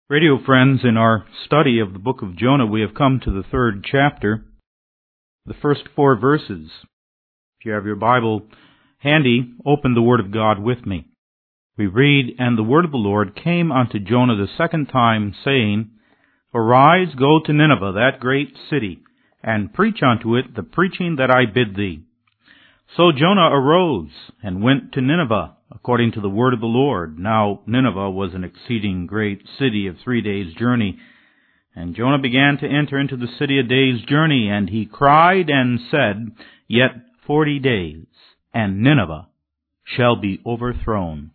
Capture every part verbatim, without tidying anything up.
Radio friends, in our study of the book of Jonah, we have come to the third chapter, the first four verses. If you have your Bible handy, open the Word of God with me. We read, "And the word of the Lord came unto Jonah the second time, saying, Arise, go to Nineveh, that great city, and preach unto it the preaching that I bid thee. So Jonah arose, and went to Nineveh, according to the word of the Lord. Now Nineveh was an exceeding great city of three days' journey. And Jonah began to enter into the city a day's journey, and he cried and said, Yet forty days, and Nineveh shall be overthrown."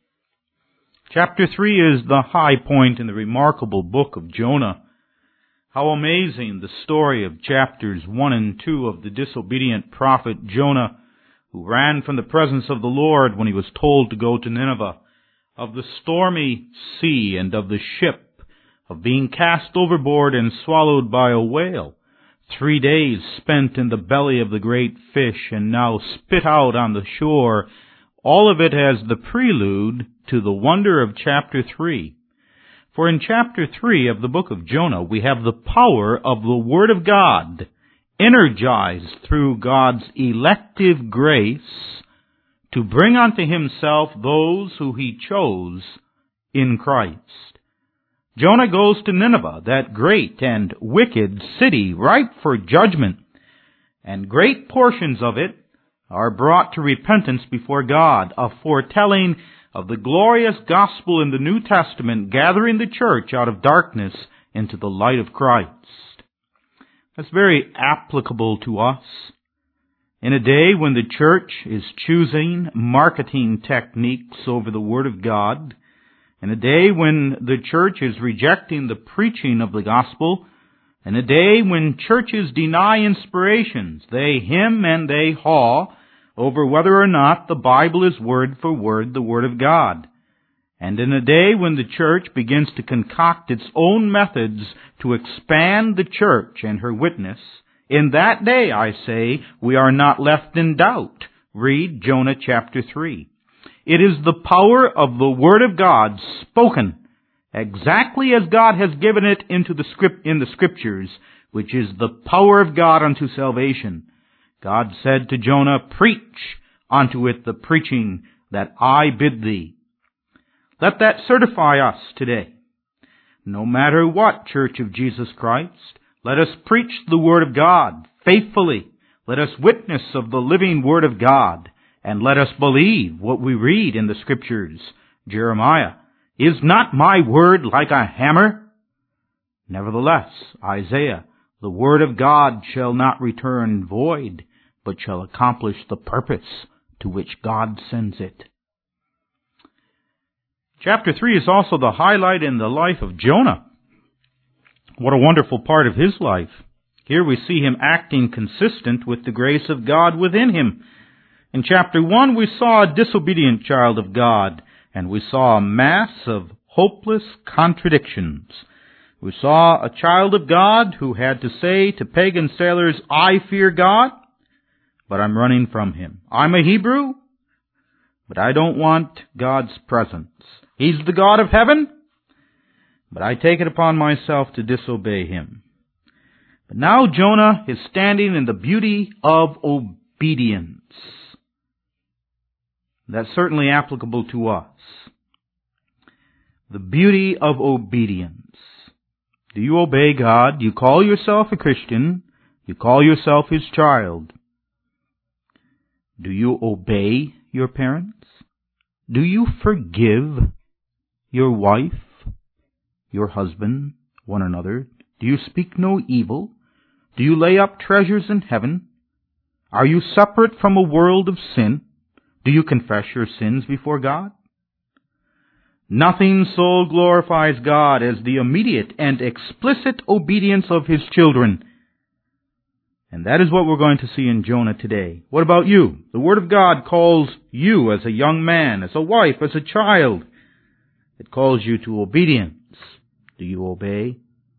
Chapter three is the high point in the remarkable book of Jonah. How amazing the story of chapters one and two of the disobedient prophet Jonah, who ran from the presence of the Lord when he was told to go to Nineveh, of the stormy sea and of the ship, of being cast overboard and swallowed by a whale, three days spent in the belly of the great fish and now spit out on the shore, all of it as the prelude to the wonder of chapter three. For in chapter three of the book of Jonah, we have the power of the Word of God, energized through God's elective grace to bring unto himself those who he chose in Christ. Jonah goes to Nineveh, that great and wicked city, ripe for judgment, and great portions of it are brought to repentance before God, a foretelling of the glorious gospel in the New Testament gathering the church out of darkness into the light of Christ. That's very applicable to us. In a day when the church is choosing marketing techniques over the Word of God, in a day when the church is rejecting the preaching of the gospel, in a day when churches deny inspirations, they hem and they haw over whether or not the Bible is word for word the Word of God. And in a day when the church begins to concoct its own methods to expand the church and her witness, in that day, I say, we are not left in doubt. Read Jonah chapter three. It is the power of the Word of God spoken exactly as God has given it into the script in the Scriptures, which is the power of God unto salvation. God said to Jonah, Preach unto it the preaching that I bid thee. Let that certify us today. No matter what, Church of Jesus Christ, let us preach the Word of God faithfully. Let us witness of the living Word of God, and let us believe what we read in the Scriptures. Jeremiah, Is not my word like a hammer? Nevertheless, Isaiah, the Word of God shall not return void, but shall accomplish the purpose to which God sends it. Chapter three is also the highlight in the life of Jonah. What a wonderful part of his life. Here we see him acting consistent with the grace of God within him. In chapter one, we saw a disobedient child of God, and we saw a mass of hopeless contradictions. We saw a child of God who had to say to pagan sailors, I fear God, but I'm running from him. I'm a Hebrew, but I don't want God's presence. He's the God of heaven, but I take it upon myself to disobey him. But now Jonah is standing in the beauty of obedience. That's certainly applicable to us. The beauty of obedience. Do you obey God? You call yourself a Christian. You call yourself his child. Do you obey your parents? Do you forgive your wife, your husband, one another? Do you speak no evil? Do you lay up treasures in heaven? Are you separate from a world of sin? Do you confess your sins before God? Nothing so glorifies God as the immediate and explicit obedience of his children. And that is what we're going to see in Jonah today. What about you? The Word of God calls you as a young man, as a wife, as a child. It calls you to obedience. Do you obey?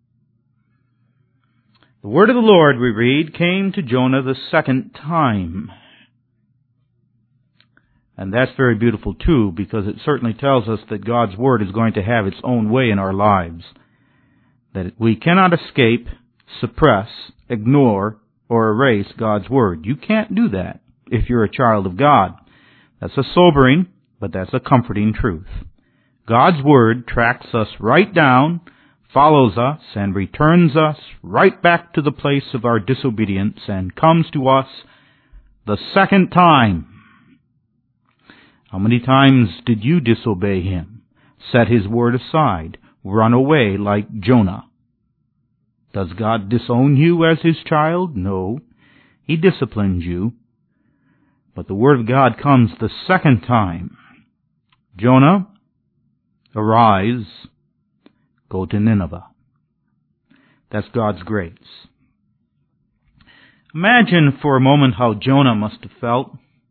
The word of the Lord, we read, came to Jonah the second time. And that's very beautiful too, because it certainly tells us that God's Word is going to have its own way in our lives. That we cannot escape, suppress, ignore, or erase God's Word. You can't do that if you're a child of God. That's a sobering, but that's a comforting truth. God's Word tracks us right down, follows us, and returns us right back to the place of our disobedience, and comes to us the second time. How many times did you disobey Him, set His Word aside, run away like Jonah? Does God disown you as His child? No. He disciplines you. But the Word of God comes the second time. Jonah, arise, go to Nineveh. That's God's grace. Imagine for a moment how Jonah must have felt.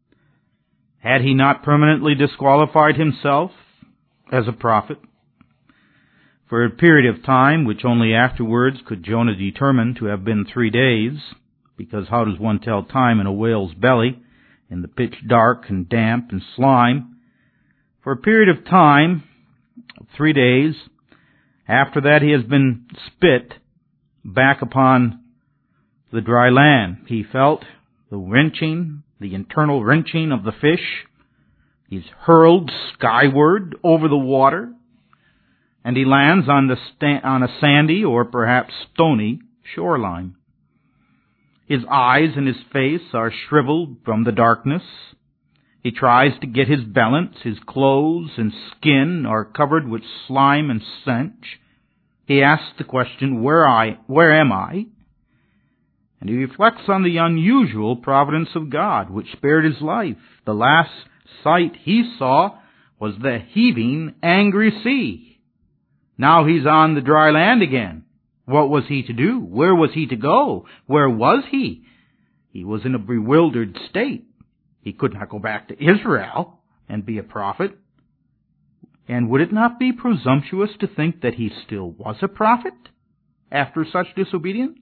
Had he not permanently disqualified himself as a prophet? For a period of time, which only afterwards could Jonah determine to have been three days, because how does one tell time in a whale's belly, in the pitch dark and damp and slime? For a period of time, three days, after that he has been spit back upon the dry land. He felt the wrenching, the internal wrenching of the fish. He's hurled skyward over the water, and he lands on the sta- on a sandy or perhaps stony shoreline. His eyes and his face are shriveled from the darkness. He tries to get his balance. His clothes and skin are covered with slime and stench. He asks the question, where I, where am I? And he reflects on the unusual providence of God, which spared his life. The last sight he saw was the heaving, angry sea. Now he's on the dry land again. What was he to do? Where was he to go? Where was he? He was in a bewildered state. He could not go back to Israel and be a prophet. And would it not be presumptuous to think that he still was a prophet after such disobedience?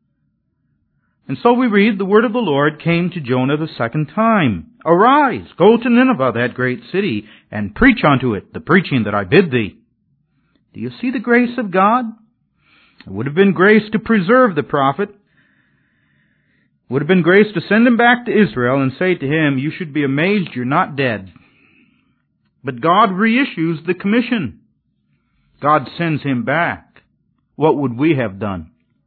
And so we read, the word of the Lord came to Jonah the second time. Arise, go to Nineveh, that great city, and preach unto it the preaching that I bid thee. Do you see the grace of God? It would have been grace to preserve the prophet. It would have been grace to send him back to Israel and say to him, you should be amazed you're not dead. But God reissues the commission. God sends him back. What would we have done?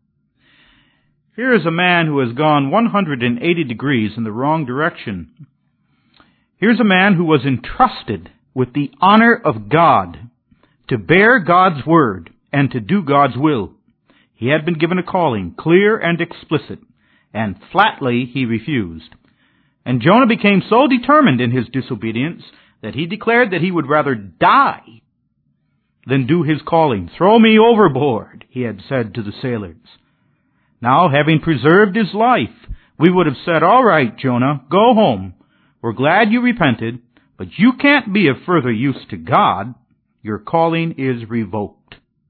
Here is a man who has gone one hundred eighty degrees in the wrong direction. Here's a man who was entrusted with the honor of God to bear God's word and to do God's will. He had been given a calling, clear and explicit, and flatly he refused. And Jonah became so determined in his disobedience that he declared that he would rather die than do his calling. Throw me overboard, he had said to the sailors. Now, having preserved his life, we would have said, all right, Jonah, go home. We're glad you repented, but you can't be of further use to God. Your calling is revoked.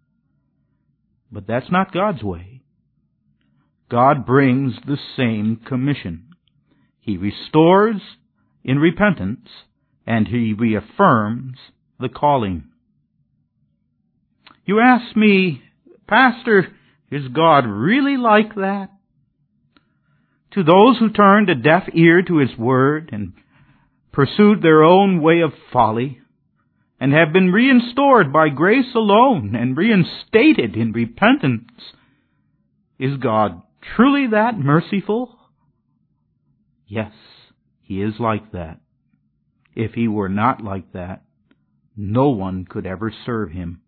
But that's not God's way. God brings the same commission. He restores in repentance, and he reaffirms the calling. You ask me, Pastor, is God really like that? To those who turned a deaf ear to his word and pursued their own way of folly, and have been restored by grace alone and reinstated in repentance, is God truly that merciful? Yes, he is like that. If he were not like that, no one could ever serve him.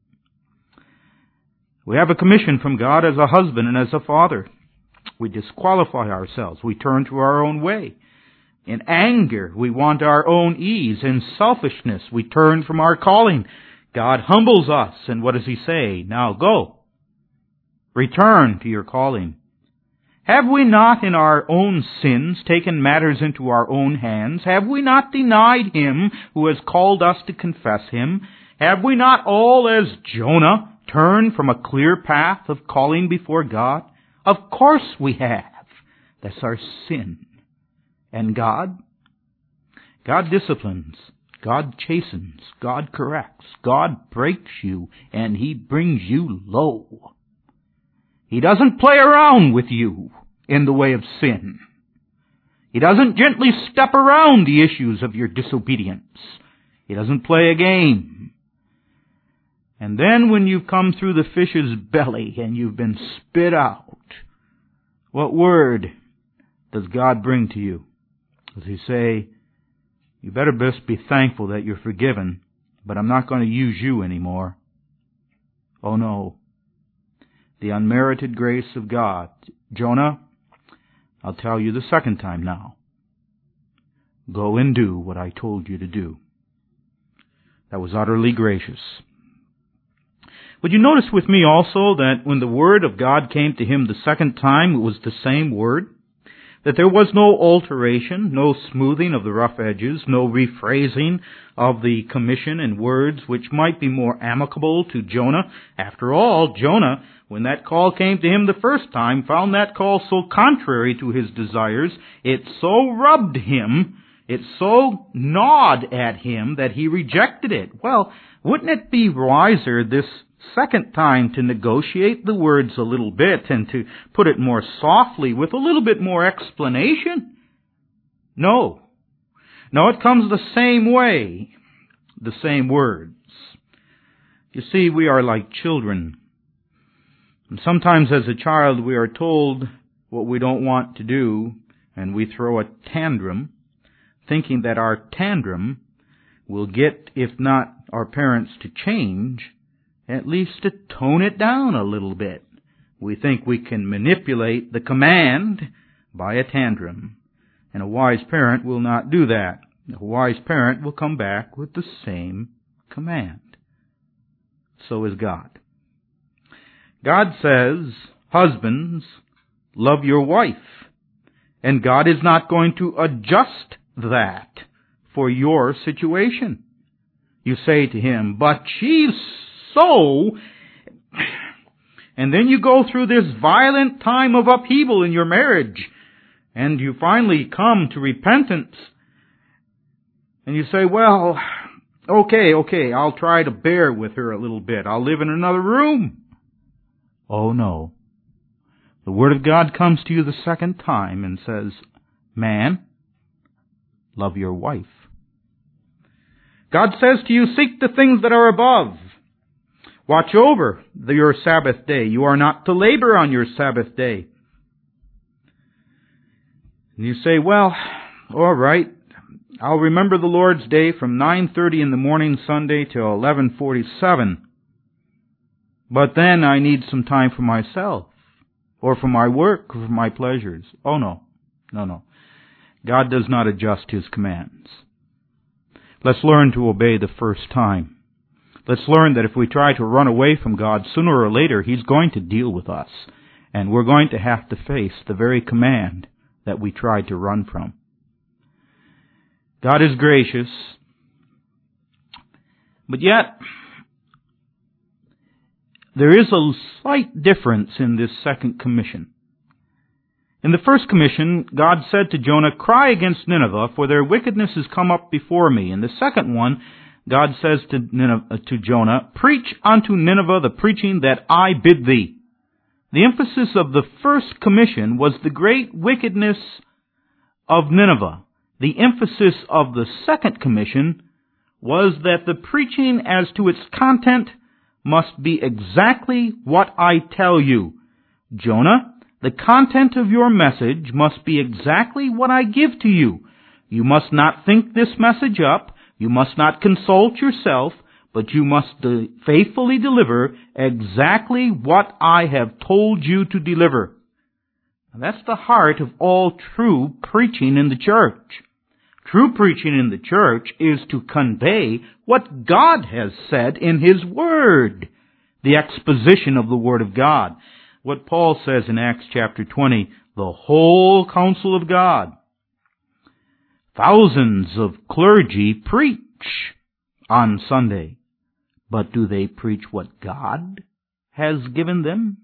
We have a commission from God as a husband and as a father. We disqualify ourselves. We turn to our own way. In anger, we want our own ease. In selfishness, we turn from our calling. God humbles us, and what does he say? Now go. Return to your calling. Have we not in our own sins taken matters into our own hands? Have we not denied him who has called us to confess him? Have we not all, as Jonah, turned from a clear path of calling before God? Of course we have. That's our sin. And God? God disciplines. God chastens. God corrects. God breaks you, and He brings you low. He doesn't play around with you in the way of sin. He doesn't gently step around the issues of your disobedience. He doesn't play a game. And then when you've come through the fish's belly and you've been spit out, what word does God bring to you? Does He say, you better best be thankful that you're forgiven, but I'm not going to use you anymore? Oh no. The unmerited grace of God. Jonah, I'll tell you the second time now. Go and do what I told you to do. That was utterly gracious. Would you notice with me also that when the word of God came to him the second time, it was the same word? That there was no alteration, no smoothing of the rough edges, no rephrasing of the commission in words which might be more amicable to Jonah. After all, Jonah, when that call came to him the first time, found that call so contrary to his desires, it so rubbed him, it so gnawed at him that he rejected it. Well, wouldn't it be wiser this second time to negotiate the words a little bit and to put it more softly with a little bit more explanation? No. No, it comes the same way, the same words. You see, we are like children. And sometimes as a child we are told what we don't want to do, and we throw a tantrum, thinking that our tantrum will get, if not our parents to change, at least to tone it down a little bit. We think we can manipulate the command by a tantrum. And a wise parent will not do that. A wise parent will come back with the same command. So is God. God says, husbands, love your wife. And God is not going to adjust that for your situation. You say to him, but she's so... And then you go through this violent time of upheaval in your marriage, and you finally come to repentance, and you say, well, okay, okay, I'll try to bear with her a little bit. I'll live in another room. Oh no. The Word of God comes to you the second time and says, man, love your wife. God says to you, seek the things that are above. Watch over the, your Sabbath day. You are not to labor on your Sabbath day. And you say, well, all right, I'll remember the Lord's day from nine thirty in the morning Sunday till eleven forty-seven. But then I need some time for myself, or for my work, or for my pleasures. Oh no, no, no. God does not adjust His commands. Let's learn to obey the first time. Let's learn that if we try to run away from God, sooner or later He's going to deal with us. And we're going to have to face the very command that we tried to run from. God is gracious. But yet, there is a slight difference in this second commission. In the first commission, God said to Jonah, cry against Nineveh, for their wickedness has come up before me. In the second one, God says to, Nineveh, to Jonah, preach unto Nineveh the preaching that I bid thee. The emphasis of the first commission was the great wickedness of Nineveh. The emphasis of the second commission was that the preaching as to its content must be exactly what I tell you. Jonah, the content of your message must be exactly what I give to you. You must not think this message up. You must not consult yourself, but you must de- faithfully deliver exactly what I have told you to deliver. And that's the heart of all true preaching in the church. True preaching in the church is to convey what God has said in His Word, the exposition of the Word of God. What Paul says in Acts chapter twenty, the whole counsel of God. Thousands of clergy preach on Sunday, but do they preach what God has given them?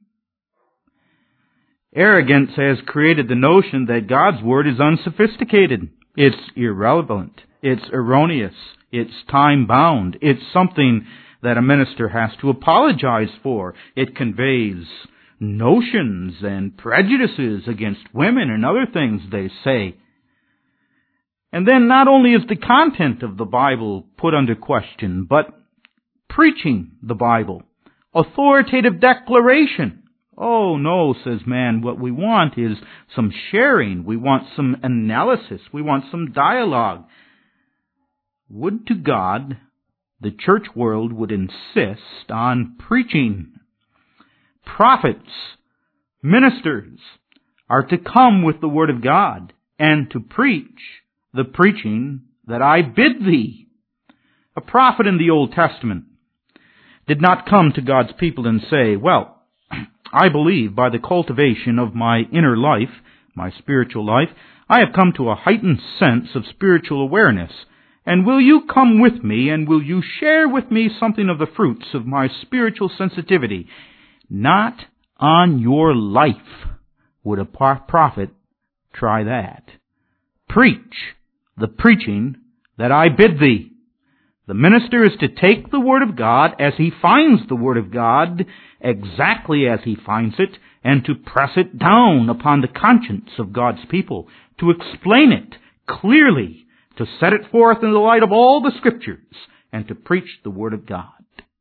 Arrogance has created the notion that God's Word is unsophisticated. It's irrelevant. It's erroneous. It's time-bound. It's something that a minister has to apologize for. It conveys notions and prejudices against women and other things they say. And then not only is the content of the Bible put under question, but preaching the Bible, authoritative declaration. Oh no, says man, what we want is some sharing. We want some analysis. We want some dialogue. Would to God the church world would insist on preaching. Prophets, ministers are to come with the Word of God and to preach the preaching that I bid thee. A prophet in the Old Testament did not come to God's people and say, well, I believe by the cultivation of my inner life, my spiritual life, I have come to a heightened sense of spiritual awareness. And will you come with me and will you share with me something of the fruits of my spiritual sensitivity? Not on your life would a prophet try that. Preach the preaching that I bid thee. The minister is to take the Word of God as he finds the Word of God, exactly as he finds it, and to press it down upon the conscience of God's people, to explain it clearly, to set it forth in the light of all the Scriptures, and to preach the Word of God.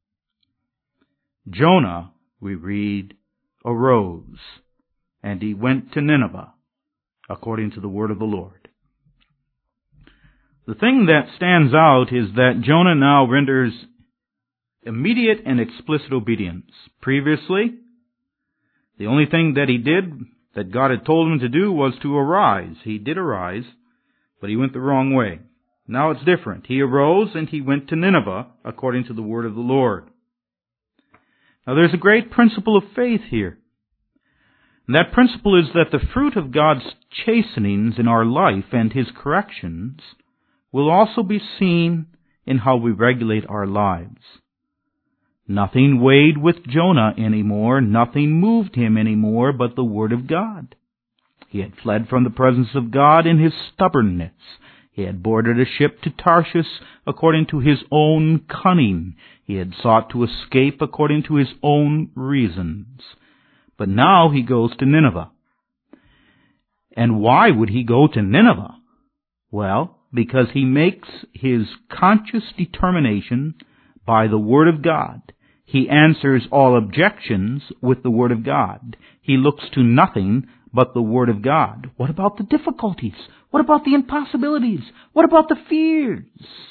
Jonah, we read, arose, and he went to Nineveh, according to the word of the Lord. The thing that stands out is that Jonah now renders immediate and explicit obedience. Previously, the only thing that he did, that God had told him to do, was to arise. He did arise, but he went the wrong way. Now it's different. He arose and he went to Nineveh, according to the word of the Lord. Now there's a great principle of faith here. And that principle is that the fruit of God's chastenings in our life and His corrections will also be seen in how we regulate our lives. Nothing weighed with Jonah anymore, nothing moved him anymore but the Word of God. He had fled from the presence of God in his stubbornness. He had boarded a ship to Tarshish according to his own cunning. He had sought to escape according to his own reasons. But now he goes to Nineveh. And why would he go to Nineveh? Well, because he makes his conscious determination by the Word of God. He answers all objections with the Word of God. He looks to nothing but the Word of God. What about the difficulties? What about the impossibilities? What about the fears?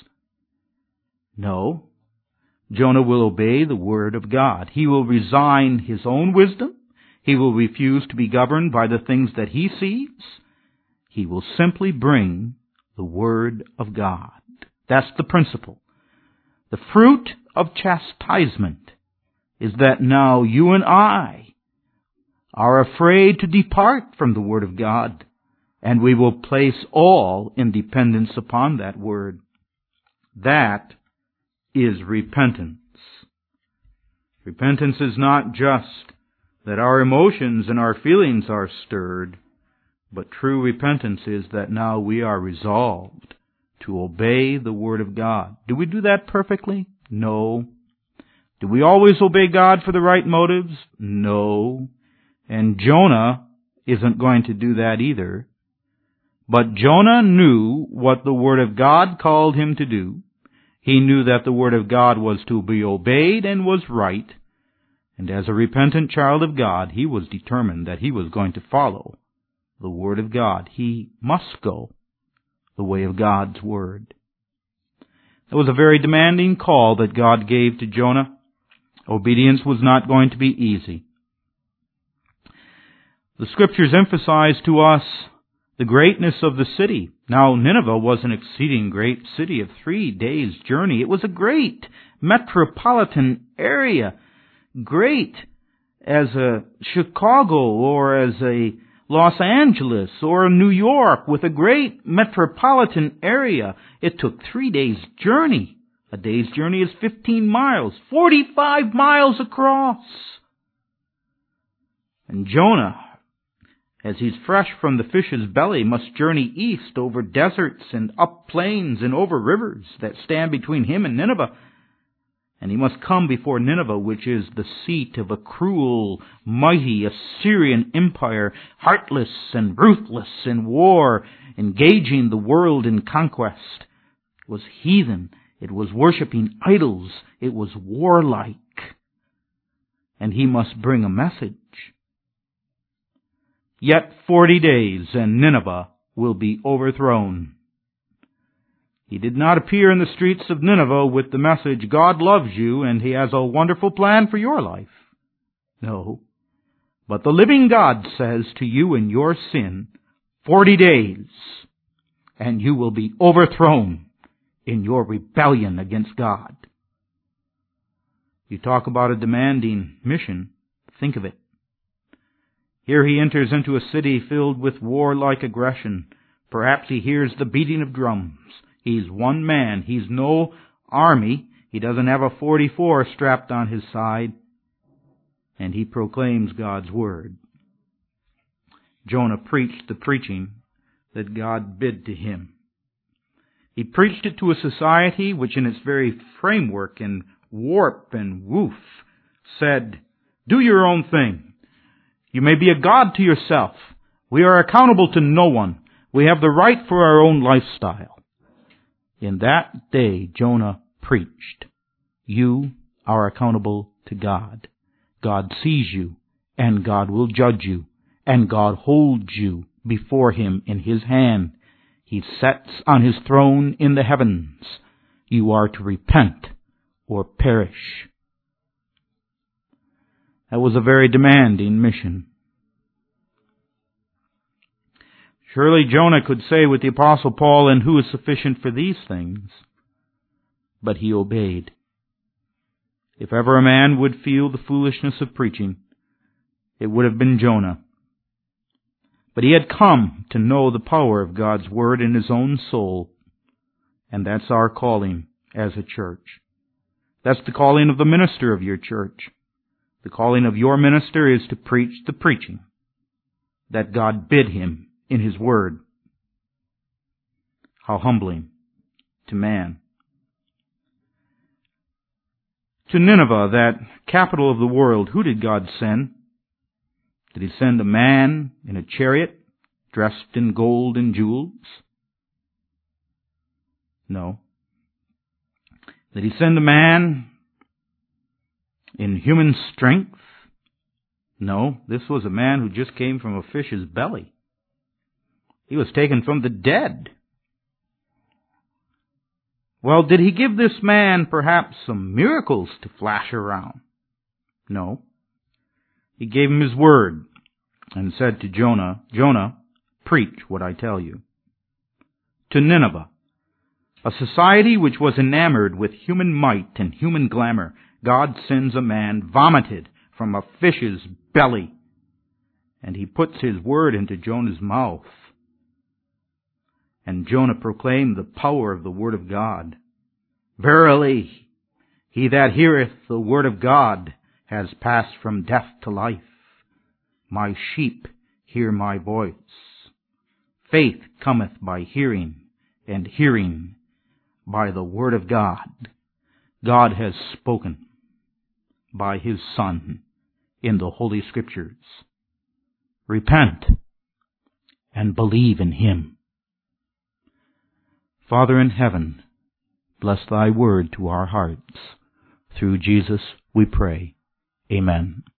No. Jonah will obey the Word of God. He will resign his own wisdom. He will refuse to be governed by the things that he sees. He will simply bring the Word of God. That's the principle. The fruit of chastisement is that now you and I are afraid to depart from the Word of God, and we will place all in dependence upon that Word. That is repentance. Repentance is not just that our emotions and our feelings are stirred, but true repentance is that now we are resolved to obey the Word of God. Do we do that perfectly? No. Do we always obey God for the right motives? No. And Jonah isn't going to do that either. But Jonah knew what the Word of God called him to do. He knew that the Word of God was to be obeyed and was right. And as a repentant child of God, he was determined that he was going to follow the Word of God. He must go the way of God's Word. It was a very demanding call that God gave to Jonah. Obedience was not going to be easy. The Scriptures emphasize to us the greatness of the city. Now, Nineveh was an exceeding great city of three days' journey. It was a great metropolitan area. Great as a Chicago or as a Los Angeles or a New York with a great metropolitan area. It took three days' journey. A day's journey is fifteen miles, forty-five miles across. And Jonah, as he's fresh from the fish's belly, must journey east over deserts and up plains and over rivers that stand between him and Nineveh. And he must come before Nineveh, which is the seat of a cruel, mighty Assyrian empire, heartless and ruthless in war, engaging the world in conquest. It was heathen. It was worshiping idols. It was warlike. And he must bring a message. Yet forty days and Nineveh will be overthrown. He did not appear in the streets of Nineveh with the message, God loves you and He has a wonderful plan for your life. No. But the living God says to you in your sin, forty days, and you will be overthrown in your rebellion against God. You talk about a demanding mission. Think of it. Here he enters into a city filled with warlike aggression. Perhaps he hears the beating of drums. He's one man. He's no army. He doesn't have a forty-four strapped on his side. And he proclaims God's word. Jonah preached the preaching that God bid to him. He preached it to a society which in its very framework and warp and woof said, do your own thing. You may be a god to yourself. We are accountable to no one. We have the right for our own lifestyle. In that day, Jonah preached, you are accountable to God. God sees you, and God will judge you, and God holds you before Him in His hand. He sits on His throne in the heavens. You are to repent or perish. That was a very demanding mission. Surely Jonah could say with the Apostle Paul, and who is sufficient for these things? But he obeyed. If ever a man would feel the foolishness of preaching, it would have been Jonah. But he had come to know the power of God's word in his own soul, and that's our calling as a church. That's the calling of the minister of your church. The calling of your minister is to preach the preaching that God bid him in His word. How humbling to man. To Nineveh, that capital of the world, who did God send? Did He send a man in a chariot dressed in gold and jewels? No. Did He send a man in human strength? No, this was a man who just came from a fish's belly. He was taken from the dead. Well, did He give this man perhaps some miracles to flash around? No. He gave him His word and said to Jonah, Jonah, preach what I tell you. To Nineveh, a society which was enamored with human might and human glamour, God sends a man vomited from a fish's belly, and He puts His word into Jonah's mouth. And Jonah proclaimed the power of the word of God. Verily, he that heareth the word of God has passed from death to life. My sheep hear my voice. Faith cometh by hearing, and hearing by the word of God. God has spoken by His Son in the Holy Scriptures. Repent and believe in Him. Father in heaven, bless Thy word to our hearts. Through Jesus we pray. Amen.